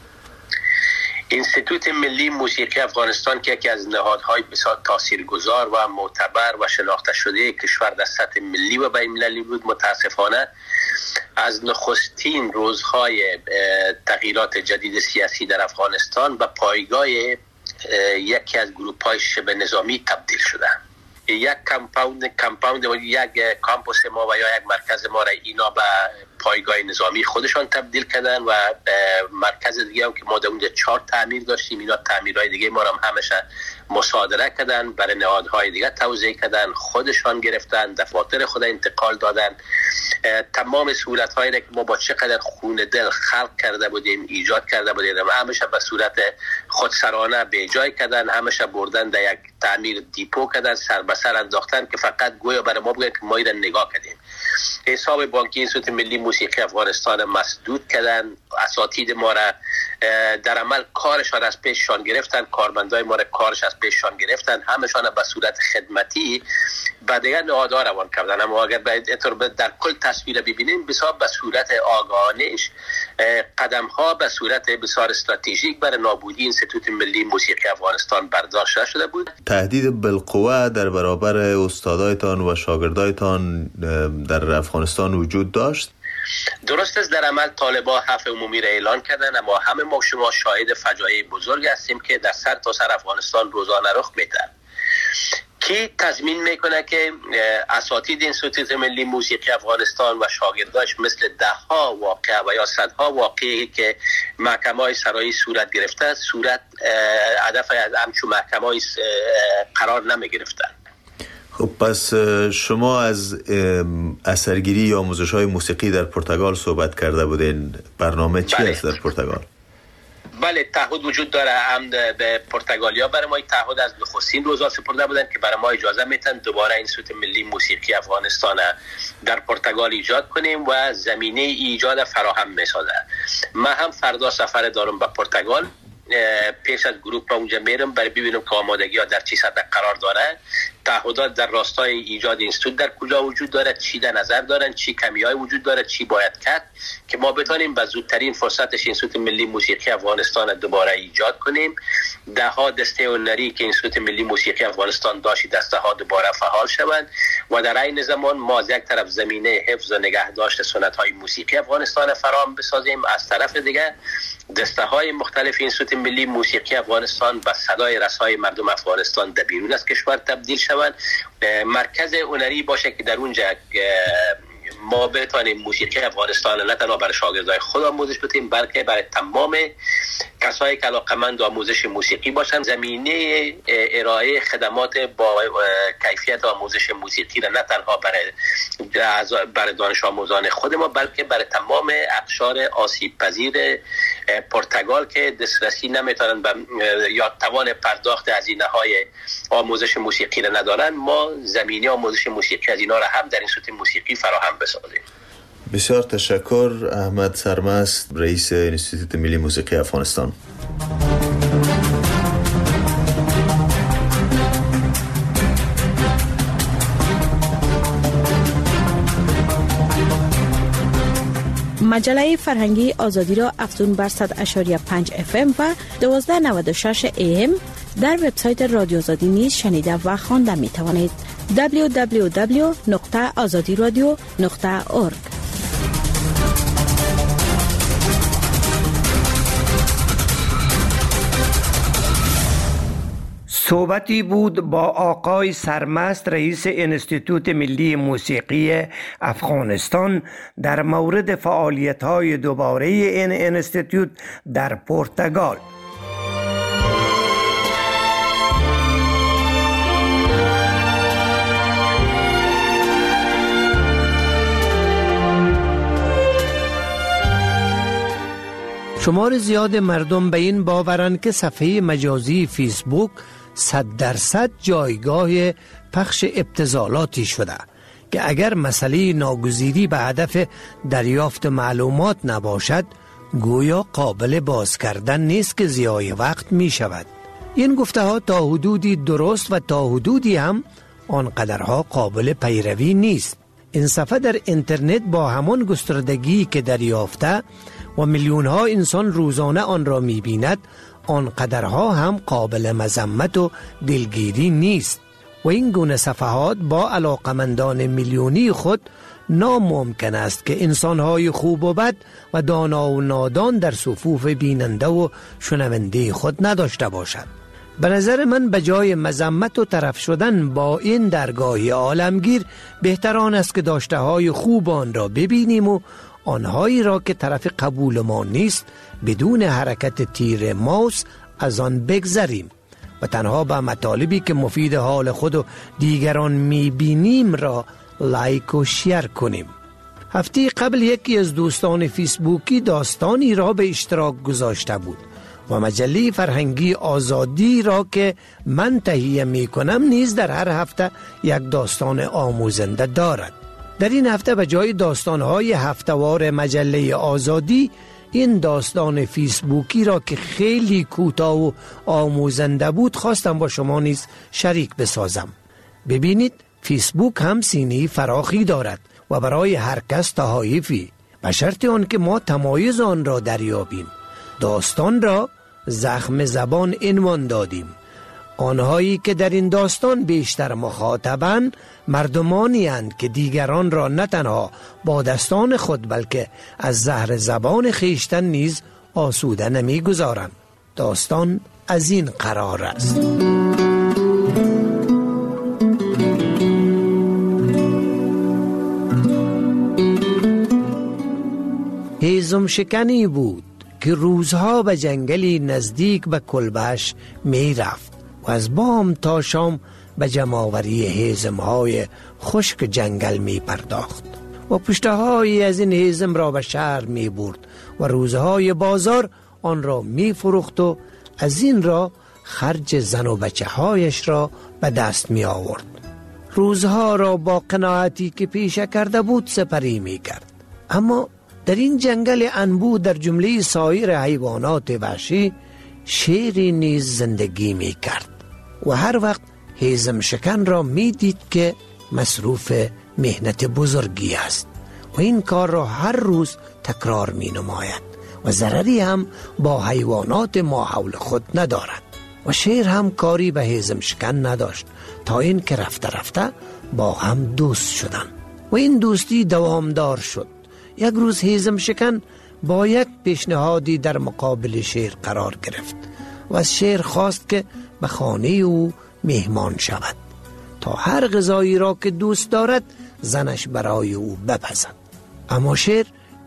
انستیتوت ملی موسیقی افغانستان که یکی از نهادهای بسیار تاثیرگذار و معتبر و شناخته شده کشور در سطح ملی و بین‌المللی بود، متاسفانه از نخستین روزهای تغییرات جدید سیاسی در افغانستان و پایگاه یکی از گروه‌های شبه نظامی تبدیل شده. یک کمپاوند و یک کامپوس ما و یا یک مرکز ما را اینا به پایگاه نظامی خودشان تبدیل کردن و مرکز دیگه هم که ما در اونجا 4 تعمیر داشتیم، اینا تعمیرهای دیگه ما را هم همشه مصادره کردن، برای نهادهای دیگه توزیع کردن، خودشان گرفتن، دفاتر خود انتقال دادن. تمام صورت‌هایی که ما با چقدر خون دل خلق کرده بودیم، ایجاد کرده بودیم، همشه به صورت خودسرانه به جای کردن، همشه بردن در یک تعمیر دیپو کردن، سر به سر انداختن که فقط گویا برای ما بگن که ما ایران نگاه کردیم. حساب بانکی انستیتوت ملی موسیقی افغانستان مسدود کردن، اساتید ما را در عمل کارشان از پیششان گرفتن، کارمندای ما را کارش از پیششان گرفتن، همشان به صورت خدمتی به دیگر نهادها روان کردن. اما اگر در کل تصویر ببینیم بسیار به صورت آگاهانه‌اش قدم ها به صورت بسیار استراتژیک برای نابودی انستیتوت ملی موسیقی افغانستان برداشته شده بود. تهدید بالقوه در برابر استادایتان و شاگردایتان در افغانستان وجود داشت؟ درست است، در عمل طالبان حفظ عمومی را اعلان کردن، اما همه ما شما شاهد فجایع بزرگ هستیم که در سر تا سر افغانستان روزانه رخ میده. کی تضمین میکنه که اساتید انستیتوت ملی موسیقی افغانستان و شاگرداش مثل 10 ها واقعه و یا 100 ها واقعه که محکمه‌های سرایی صورت گرفته صورت هدف از همچون محکمه‌های قرار نمی گرفتن؟ خب پس شما از اثرگیری یا آموزش‌های موسیقی در پرتغال صحبت کرده بودین. برنامه چی است در پرتغال؟ بله، تعهد وجود داره. هم به پرتغالیا برای ما تعهد از نخستین روزا سپرده بودن که برای ما اجازه میتن دوباره انستیتوت ملی موسیقی افغانستان در پرتغال ایجاد کنیم و زمینه ایجاد فراهم میسازه. من هم فردا سفر دارم به پرتغال، پیش از گروپ اونجا میرم برای ببینم که آمادگی ها در چی سطح قرار داره، تعهدات در راستای ایجاد اینستیتوت در کجا وجود داره، چی در نظر دارن، چی کمی‌های وجود داره، چی باید کرد که ما بتونیم به زودترین فرصتش انستیتوت ملی موسیقی افغانستان دوباره ایجاد کنیم. 10 دسته هنری که انستیتوت ملی موسیقی افغانستان داشت، دسته ها دوباره فعال شوند و در عین زمان ما از یک طرف زمینه حفظ و نگهداشت سنت‌های موسیقی افغانستان فراهم بسازیم، از طرف دیگه دسته های مختلف انستیتوت ملی موسیقی افغانستان به صدای رسای مردم افغانستان در بیرون از کشور تبدیل شوند، مرکز هنری باشه که در اونجا ما بتوانیم موسیقی افغانستان نه تنها برای شاگردای خود آموزش بدیم بلکه برای تمام کسایی که علاقه‌مند آموزش موسیقی باشن. زمینه ارائه خدمات با کیفیت آموزش موسیقی را نه تنها برای دانش آموزان خود ما بلکه برای تمام اقشار آسیب پذیر پرتغال که دسترسی نمیتونن یا توان پرداخت هزینه‌های آموزش موسیقی را ندارن، ما زمینه آموزش موسیقی از اینا را هم در انستیتوت موسیقی فراهم بسازیم. بسیار تشکر. احمد سرمست، رئیس انستیتوت ملی موسیقی افغانستان. مجله فرهنگی آزادی را افزون بر 100.5 FM و 1296 AM در وبسایت رادیو آزادی نیز شنیده و خوانده می توانید. www.azadiradio.org. صحبتی بود با آقای سرمست، رئیس انستیتوت ملی موسیقی افغانستان در مورد فعالیت‌های دوباره این انستیتوت در پرتغال. شمار زیاد مردم به این باورند که صفحه مجازی فیسبوک 100% جایگاه پخش ابتذالاتی شده که اگر مسئله ناگزیری به هدف دریافت معلومات نباشد گویا قابل باز کردن نیست که ضیاع وقت می شود. این گفته ها تا حدودی درست و تا حدودی هم آنقدرها قابل پیروی نیست. این صفحه در اینترنت با همان گستردگی که دریافته و میلیون ها انسان روزانه آن را می بیند آنقدرها هم قابل مذمت و دلگیری نیست و این گونه صفحات با علاقمندان میلیونی خود ناممکن است که انسانهای خوب و بد و دانا و نادان در صفوف بیننده و شنونده خود نداشته باشد. به نظر من به جای مذمت و طرف شدن با این درگاه عالمگیر بهتران است که داشته های خوب آن را ببینیم و آنهایی را که طرف قبول ما نیست بدون حرکت تیر ماوس از آن بگذریم و تنها به مطالبی که مفید حال خود و دیگران میبینیم را لایک و شیر کنیم. هفته قبل یکی از دوستان فیسبوکی داستانی را به اشتراک گذاشته بود و مجله فرهنگی آزادی را که من تهیه می کنم نیز در هر هفته یک داستان آموزنده دارد. در این هفته به جای داستانهای هفتهوار مجله آزادی این داستان فیسبوکی را که خیلی کوتاه و آموزنده بود خواستم با شما نیز شریک بسازم. ببینید فیسبوک هم سینه فراخی دارد و برای هر کس تحایفی به شرط آن که ما تمایز آن را دریابیم. داستان را زخم زبان عنوان دادیم. آنهایی که در این داستان بیشتر مخاطبند مردمانی اند که دیگران را نه تنها با دستان خود بلکه از زهر زبان خیشتن نیز آسوده نمی گذارند. داستان از این قرار است: هیزم شکنی بود که روزها به جنگلی نزدیک به کلبه‌اش می رفت و از بام تا شام به جمع‌آوری هیزم‌های خشک جنگل می پرداخت و پشته‌هایی از این هیزم را به شهر می برد و روزهای بازار آن را می فروخت و از این را خرج زن و بچه‌هایش را به دست می آورد. روزها را با قناعتی که پیشه کرده بود سپری می کرد. اما در این جنگل انبوه در جمله سایر حیوانات وحشی شیری نیز زندگی می کرد و هر وقت هیزم شکن را می دید که مصروف مهنت بزرگی است و این کار را هر روز تکرار می نماید و ضرری هم با حیوانات ما حول خود ندارد و شیر هم کاری به هیزم شکن نداشت تا این که رفته رفته با هم دوست شدند و این دوستی دوامدار شد. یک روز هیزم شکن با یک پیشنهادی در مقابل شیر قرار گرفت و از شیر خواست که به خانه او مهمان شود تا هر غذایی را که دوست دارد زنش برای او بپزد. اما شیر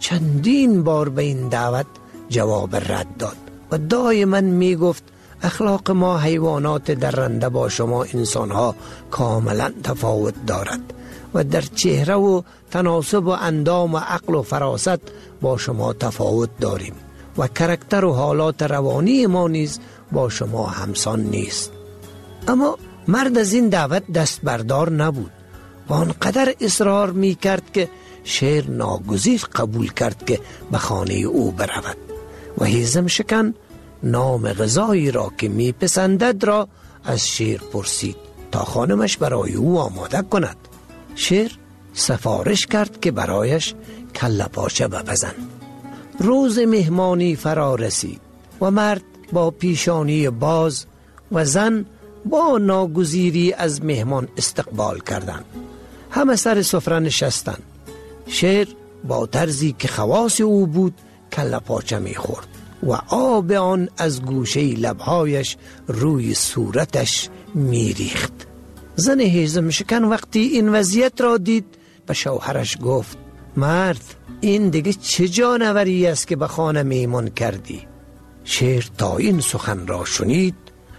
چندین بار به این دعوت جواب رد داد و دائما می گفت اخلاق ما حیوانات درنده با شما انسانها کاملا تفاوت دارد و در چهره و تناسب و اندام و عقل و فراست با شما تفاوت داریم و کرکتر و حالات روانی ما نیز با شما همسان نیست. اما مرد از این دعوت دست بردار نبود و آنقدر اصرار می کرد که شیر ناگزیر قبول کرد که به خانه او برود و هیزم شکن نام غذایی را که می پسندد را از شیر پرسید تا خانمش برای او آماده کند. شیر سفارش کرد که برایش کله پاچه بپزند. روز مهمانی فرا رسید و مرد با پیشانی باز و زن با ناگزیری از مهمان استقبال کردند. همه سر سفره نشستند. شیر با طرزی که خواص او بود کله پاچه می‌خورد و آب آن از گوشه لب‌هایش روی صورتش می‌ریخت. زن هیزم شکن وقتی این وضعیت را دید به شوهرش گفت مرد این دیگه چه جانوری است که به خانه میمان کردی؟ شیر تا این سخن را شنید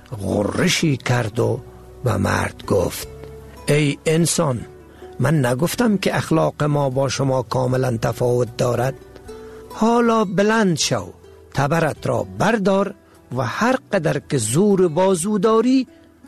غرشی کرد و به مرد گفت ای انسان من نگفتم که اخلاق ما با شما کاملا تفاوت دارد؟ حالا بلند شو تبرت را بردار و هر قدر که زور بازو داری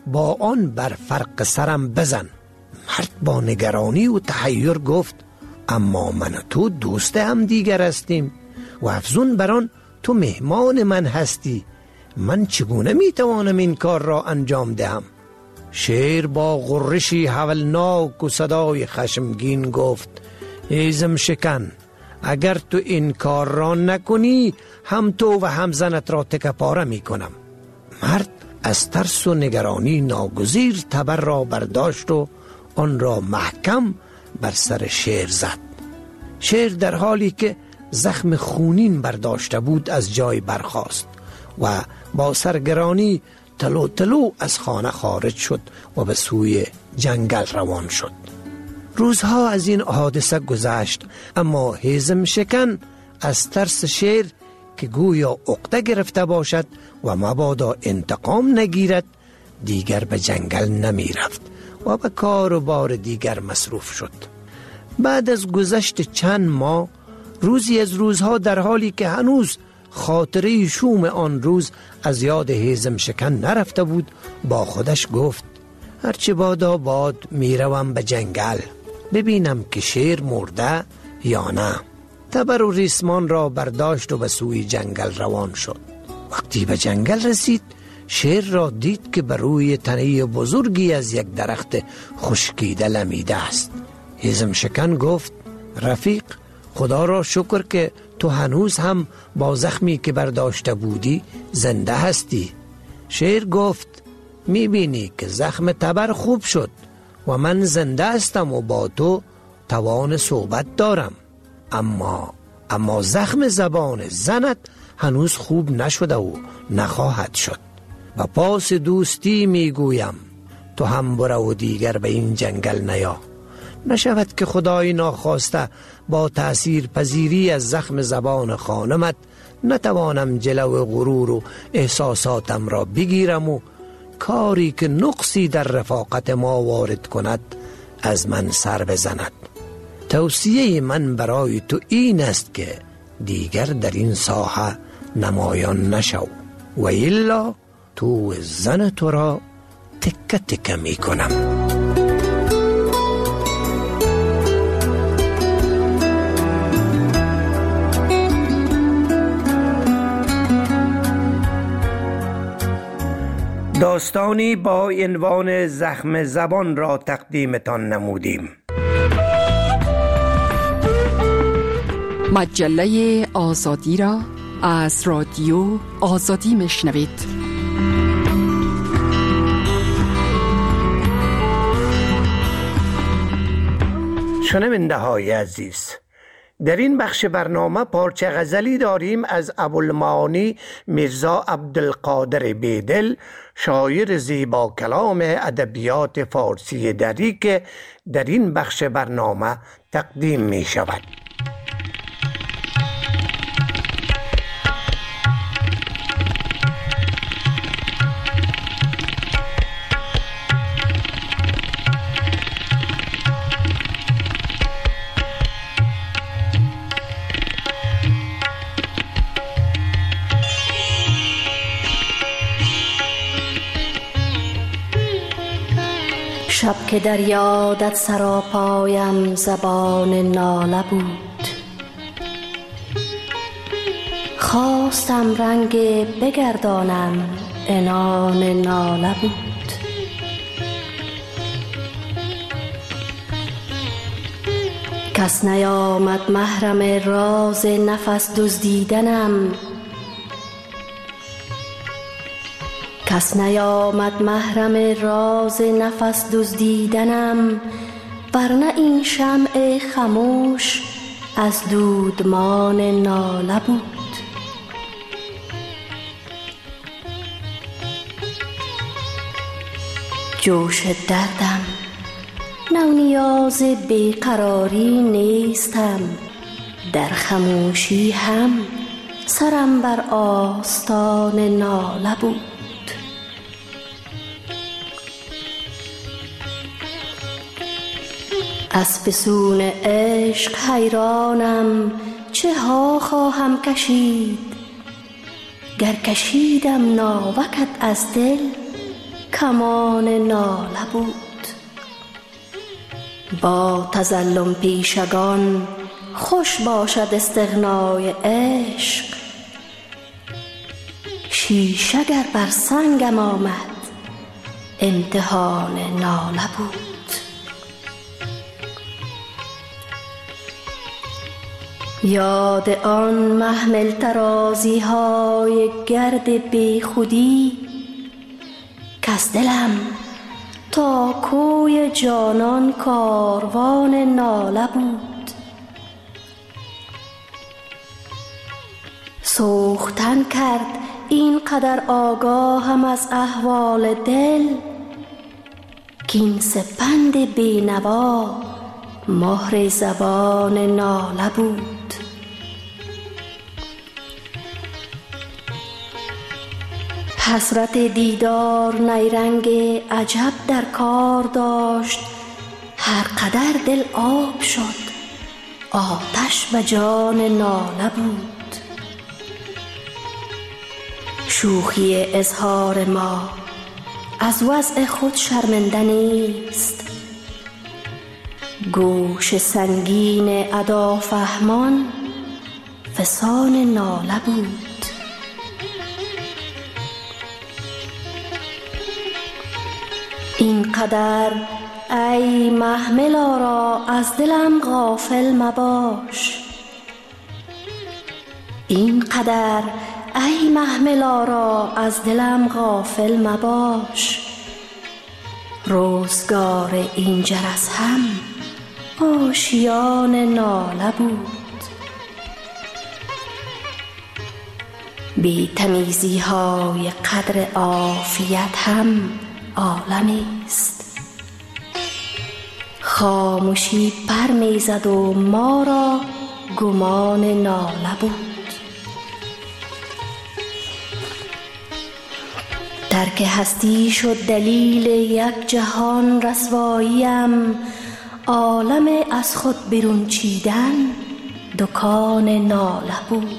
با آن بر فرق سرم بزن. مرد با نگرانی و تحیر گفت اما من و تو دوست هم دیگر هستیم و افزون بران تو مهمان من هستی. من چگونه میتوانم این کار را انجام دهم؟ شیر با غرشی هولناک و صدای خشمگین گفت هیزم شکن، اگر تو این کار را نکنی هم تو و هم زنت را تکه پاره می کنم. مرد از ترس و نگرانی ناگزیر تبر را برداشت و آن را محکم بر سر شیر زد. شیر در حالی که زخم خونین برداشته بود از جای برخاست و با سرگرانی تلو تلو از خانه خارج شد و به سوی جنگل روان شد. روزها از این حادثه گذشت، اما هیزم شکن از ترس شیر که گویا عقده گرفته باشد و مبادا انتقام نگیرد دیگر به جنگل نمی رفت و به کار و بار دیگر مصروف شد. بعد از گذشت چند ماه، روزی از روزها در حالی که هنوز خاطره شوم آن روز از یاد هیزم شکن نرفته بود، با خودش گفت هرچه بادا باد میروم به جنگل ببینم که شیر مرده یا نه. تبر و ریسمان را برداشت و به سوی جنگل روان شد. وقتی به جنگل رسید، شیر را دید که بر روی تنه بزرگی از یک درخت خشکیده لمیده است. هیزم شکن گفت رفیق، خدا را شکر که تو هنوز هم با زخمی که برداشته بودی زنده هستی. شیر گفت میبینی که زخم تبر خوب شد و من زنده هستم و با تو توان صحبت دارم، اما زخم زبان زنت هنوز خوب نشده و نخواهد شد. و پاس دوستی میگویم تو هم برو و دیگر به این جنگل نیا. نشود که خدای ناخواسته با تأثیر پذیری از زخم زبان خانمت نتوانم جلو غرور و احساساتم را بگیرم و کاری که نقصی در رفاقت ما وارد کند از من سر بزند. توصیه من برای تو این است که دیگر در این ساحه نمایان نشو و الا تو زن تو را تکه تکه می کنم. داستانی با عنوان زخم زبان را تقدیمتان نمودیم. مجله آزادی را از رادیو آزادی میشنوید. شنونده های عزیز، در این بخش برنامه پارچه غزلی داریم از ابوالمعانی میرزا عبدالقادر بیدل، شاعر زیبا کلام ادبیات فارسی دری که در این بخش برنامه تقدیم می شود. شب که در یادت سراپایم زبان ناله بود، خواستم رنگ بگردانم عنان ناله بود. کس نیامد محرم راز نفس دزدیدنم، کس نیامد محرم راز نفس دزدیدنم، ورنه این شمع خموش از دودمان ناله بود. جوش دردم نونیاز بیقراری نیستم، در خموشی هم سرم بر آستان ناله بود. از فسون عشق حیرانم چه ها خواهم کشید، گر کشیدم ناوکت از دل کمان ناله بود. با تظلم پیشگان خوش باشد استغنای عشق. شیشه گر بر سنگم آمد امتحان ناله بود. یاد آن محمل ترازی های گرد بی خودی کز دلم تا کوی جانان کاروان ناله بود. سوختن کرد این قدر آگاهم از احوال دل کین سپند بینوا مهر زبان ناله بود. حسرت دیدار نیرنگ عجب در کار داشت. هر قدر دل آب شد آتش به جان ناله بود. شوخی اظهار ما از وضع خود شرمنده نیست. گوش سنگین ادا فهمان فسان ناله بود. اینقدر ای محمل آرا از دلم غافل مباش. اینقدر ای محمل آرا از دلم غافل مباش. روزگار این جرس هم آشیان ناله بود. بی تمیزی های قدر عافیت هم عالمی است. خاموشی پر میزد و ما را گمان ناله بود. درک هستی شد دلیل یک جهان رسواییم. عالم از خود برون چیدن دکان ناله بود.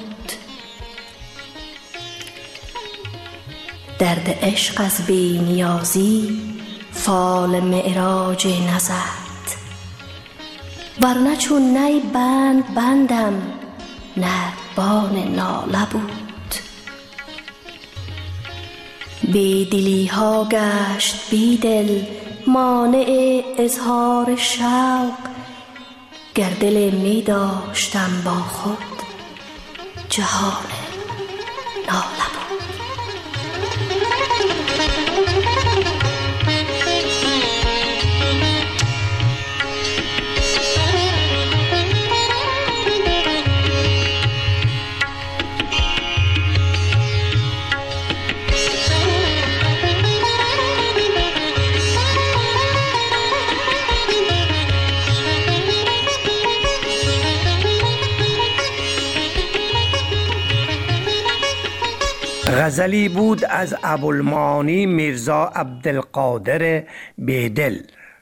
درد عشق از بی نیازی فال معراج نزد. ورنه چون نی بند بندم نردبان ناله بود. بیدلی ها گشت بیدل مانع اظهار شوق. گر دل می داشتم با خود جهان ناله بود. غزلی بود از ابوالمعانی میرزا عبدالقادر بیدل.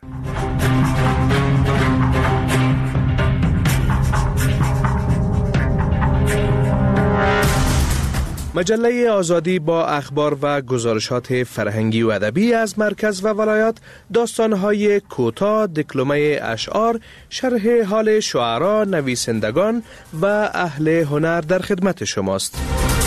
مجله آزادی با اخبار و گزارشات فرهنگی و ادبی از مرکز و ولایات، داستان‌های کوتاه، دکلمه اشعار، شرح حال شعرا، نویسندگان و اهل هنر در خدمت شماست.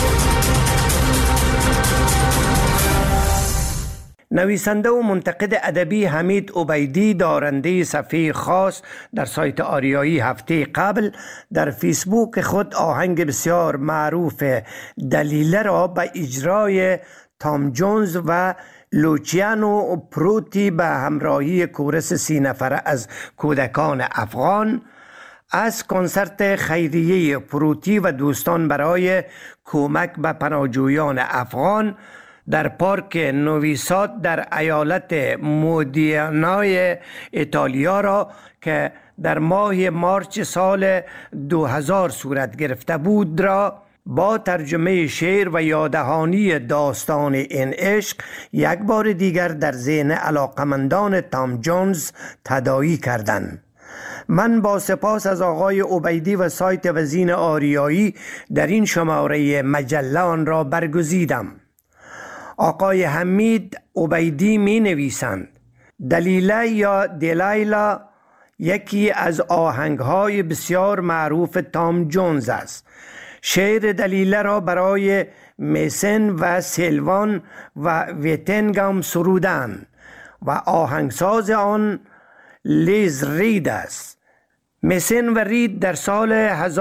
نویسنده و منتقد ادبی حمید عبیدی، دارنده صفحه خاص در سایت آریایی، هفته قبل در فیسبوک خود آهنگ بسیار معروف دلیله را به اجرای تام جونز و لوچیانو پروتی به همراهی کورس 30 نفره از کودکان افغان از کنسرت خیریه پروتی و دوستان برای کمک به پناهجویان افغان در پارک نویساد در ایالت مودیانای ایتالیا را که در ماه مارچ سال 2000 صورت گرفته بود را با ترجمه شعر و یاددهانی داستان این عشق یک بار دیگر در ذهن علاقمندان تام جونز تداعی کردند. من با سپاس از آقای عبیدی و سایت وزین آریایی در این شماره مجله آن را برگزیدم. آقای حمید عبیدی می نویسند دلیله یا دلایلا یکی از آهنگهای بسیار معروف تام جونز است. شعر دلیله را برای میسن و سیلوان و ویتنگام سرودند و آهنگساز آن لیز رید است. میسن و رید در سال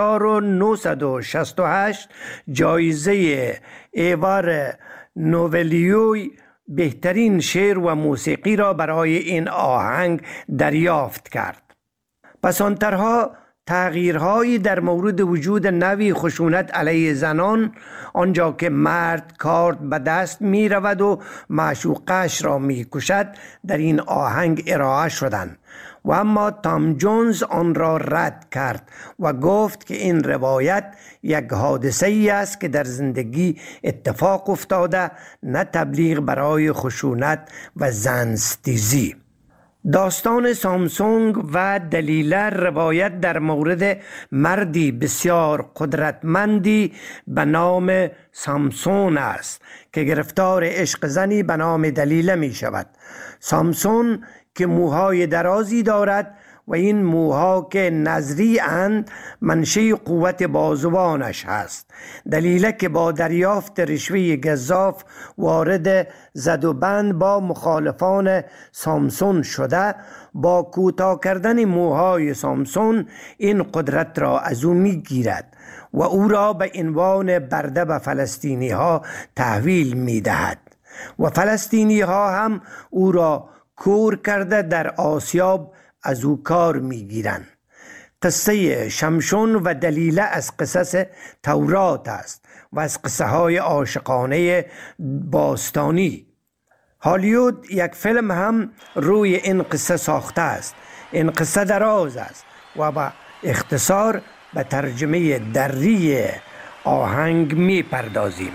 1968 جایزه ایوار نوبلیوی بهترین شعر و موسیقی را برای این آهنگ دریافت کرد. پسانترها تغییرهایی در مورد وجود نوعی خشونت علیه زنان، آنجا که مرد کارد به دست می رود و معشوقش را می کشد، در این آهنگ ارائه شدند و اما تام جونز آن را رد کرد و گفت که این روایت یک حادثه ای است که در زندگی اتفاق افتاده، نه تبلیغ برای خشونت و زنستیزی. داستان سامسونگ و دلیله روایت در مورد مردی بسیار قدرتمندی به نام سامسون است که گرفتار عشق زنی به نام دلیله می شود. سامسون که موهای درازی دارد و این موها که نظری اند منشأ قوت بازوانش هست. دلیله که با دریافت رشوه گزاف وارد زد و بند با مخالفان سامسون شده، با کوتاه کردن موهای سامسون این قدرت را از او می گیرد و او را به عنوان برده به فلسطینی ها تحویل می دهد و فلسطینی ها هم او را کور کرده در آسیاب از او کار میگیرند. قصه شمشون و دلیله از قصص تورات است و از قصه های عاشقانه باستانی. هالیوود یک فیلم هم روی این قصه ساخته است. این قصه دراز است و با اختصار به ترجمه دری آهنگ می پردازیم.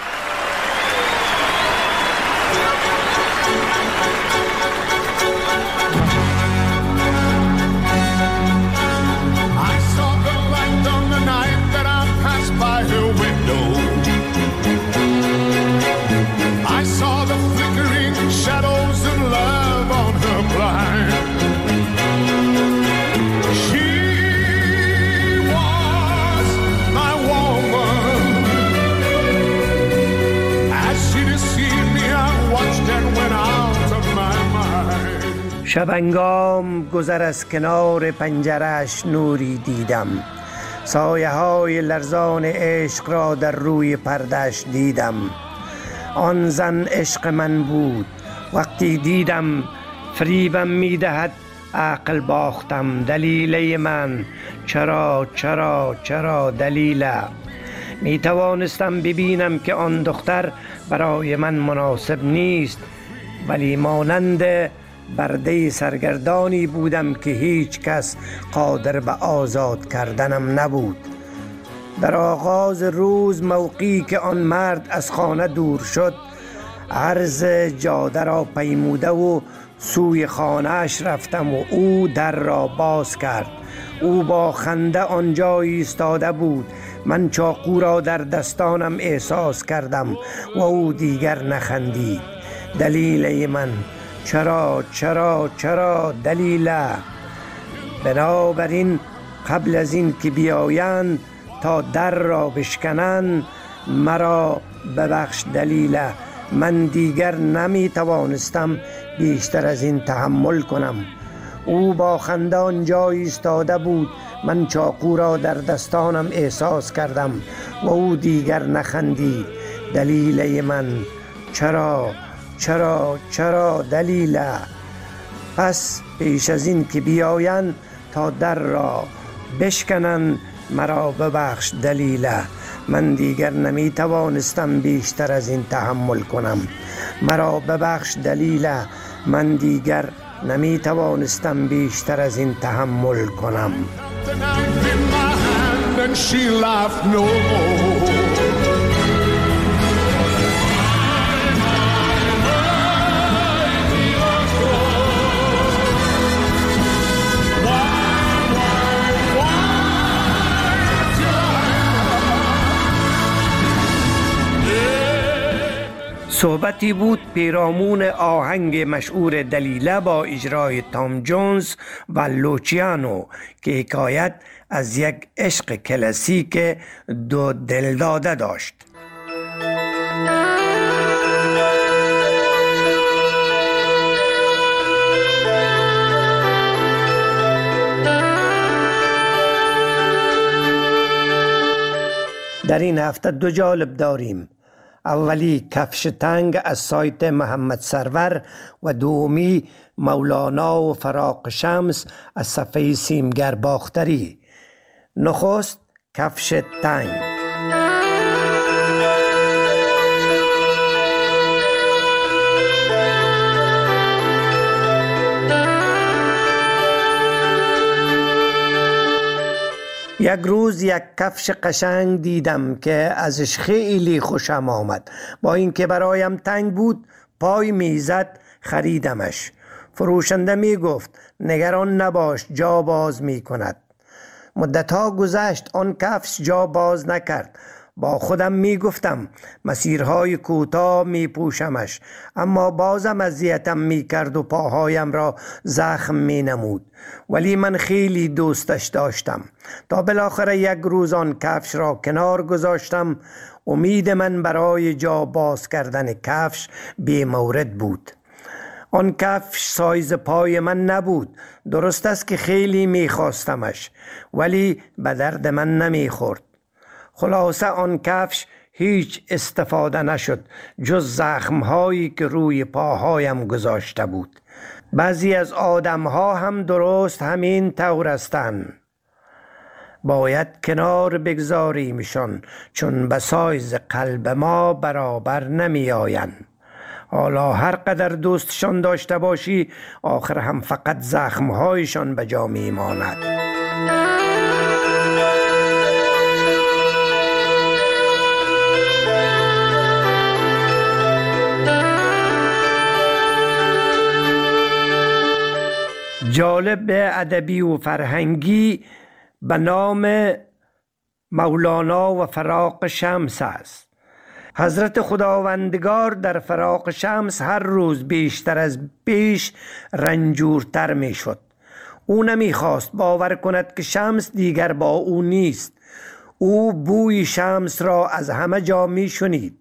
شبنگام گذر از کنار پنجرش نوری دیدم، سایه های لرزان عشق را در روی پردش دیدم. آن زن عشق من بود، وقتی دیدم فریبم میدهد عقل باختم. دلیله من، چرا چرا چرا دلیله؟ می توانستم ببینم که آن دختر برای من مناسب نیست، ولی مانند برده سرگردانی بودم که هیچ کس قادر به آزاد کردنم نبود. در آغاز روز موقعی که آن مرد از خانه دور شد، عرض جاده را پیموده و سوی خانه‌اش رفتم و او در را باز کرد. او با خنده آنجا ایستاده بود. من چاقو را در دستانم احساس کردم و او دیگر نخندید. دلیله من، چرا چرا چرا دلیله؟ بنابراین قبل از این که بیایند تا در را بشکنند، مرا ببخش دلیله. من دیگر نمی توانستم بیشتر از این تحمل کنم. او با خنده آنجا ایستاده بود. من چاقو را در دستانم احساس کردم و او دیگر نخندید. دلیله من، چرا چرا چرا دلیله؟ پس پیش از این که بیایند تا در را بشکنند، مرا ببخش دلیله. من دیگر نمی توانستم بیشتر از این تحمل کنم. مرا ببخش دلیله. من دیگر نمی توانستم بیشتر از این تحمل کنم. صحبتی بود پیرامون آهنگ مشهور دلیله با اجرای تام جونز و لوچیانو که حکایت از یک عشق کلاسیک دو دلداده داشت. در این هفته دو جالب داریم. اولی کفش تنگ از سایت محمد سرور و دومی مولانا و فراق شمس از صفحه سیمگر باختری. نخست کفش تنگ. یک روز یک کفش قشنگ دیدم که ازش خیلی خوشم آمد. با اینکه برایم تنگ بود پای میزد خریدمش. فروشنده می گفت نگران نباش جا باز می کند. مدتها گذشت آن کفش جا باز نکرد. با خودم می گفتم مسیرهای کوتاه می پوشمش، اما بازم اذیتم می کرد و پاهایم را زخم می نمود. ولی من خیلی دوستش داشتم تا بالاخره یک روز آن کفش را کنار گذاشتم. امید من برای جا باز کردن کفش بی مورد بود. آن کفش سایز پای من نبود. درست است که خیلی می خواستمش ولی به درد من نمی خورد. خلاصه آن کفش هیچ استفاده نشد جز زخمهایی که روی پاهایم گذاشته بود. بعضی از آدمها هم درست همین طور هستند. باید کنار بگذاریمشان چون به سایز قلب ما برابر نمی آیند. حالا هر قدر دوستشان داشته باشی آخر هم فقط زخمهایشان به جا می ماند. جالب ادبی و فرهنگی به نام مولانا و فراق شمس است. حضرت خداوندگار در فراق شمس هر روز بیشتر از پیش رنجورتر می شد. او نمی خواست باور کند که شمس دیگر با او نیست. او بوی شمس را از همه جا می شنید.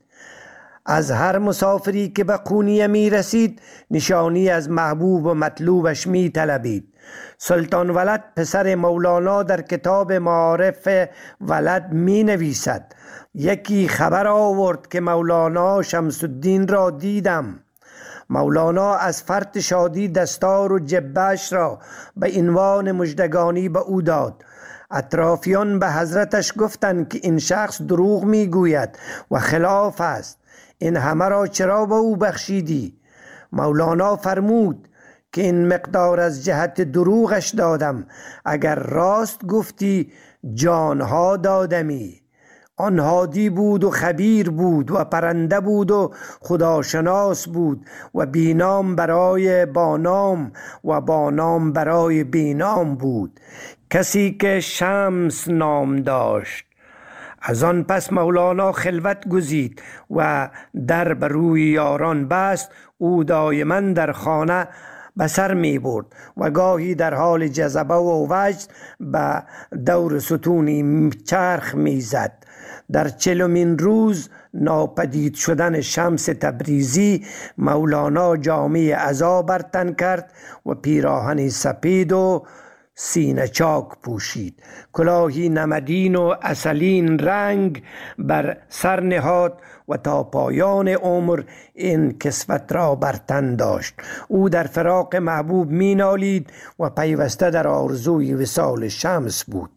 از هر مسافری که به قونیه می رسید نشانی از محبوب و مطلوبش می طلبید. سلطان ولد پسر مولانا در کتاب معارف ولد می نویسد یکی خبر آورد که مولانا شمس الدین را دیدم. مولانا از فرط شادی دستار و جبهش را به عنوان مژدگانی به او داد. اطرافیان به حضرتش گفتند که این شخص دروغ می گوید و خلاف است. این همه را چرا به او بخشیدی؟ مولانا فرمود که این مقدار از جهت دروغش دادم، اگر راست گفتی جانها دادمی. آن هادی بود و خبیر بود و پرنده بود و خداشناس بود و بینام برای بانام و بانام برای بینام بود، کسی که شمس نام داشت. از آن پس مولانا خلوت گزید و در بر روی یاران بست. او دایما در خانه به سر می برد و گاهی در حال جذبه و وجد به دور ستونی چرخ می زد. در 40مین روز ناپدید شدن شمس تبریزی مولانا جامه عزا بر تن کرد و پیراهن سپید و سینه چاک پوشید. کلاهی نمدین و عسلین رنگ بر سر نهاد و تا پایان عمر این کسوت را بر تن داشت. او در فراق محبوب می نالید و پیوسته در آرزوی وصال شمس بود.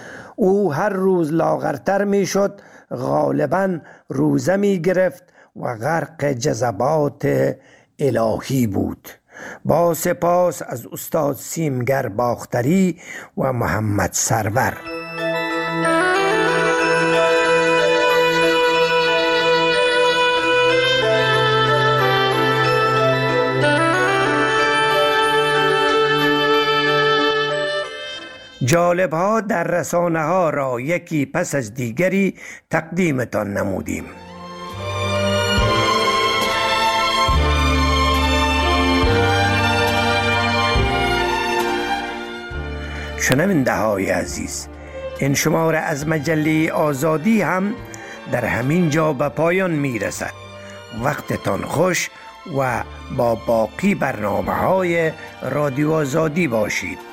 او هر روز لاغرتر می شد، غالباً روزه می گرفت و غرق جذبات الهی بود. با سپاس از استاد سیمگر باختری و محمد سرور. جالب ها در رسانه ها را یکی پس از دیگری تقدیمتان نمودیم. شنونده های عزیز، این شماره از مجله آزادی هم در همین جا به پایان می رسد. وقتتان خوش و با باقی برنامه های رادیو آزادی باشید.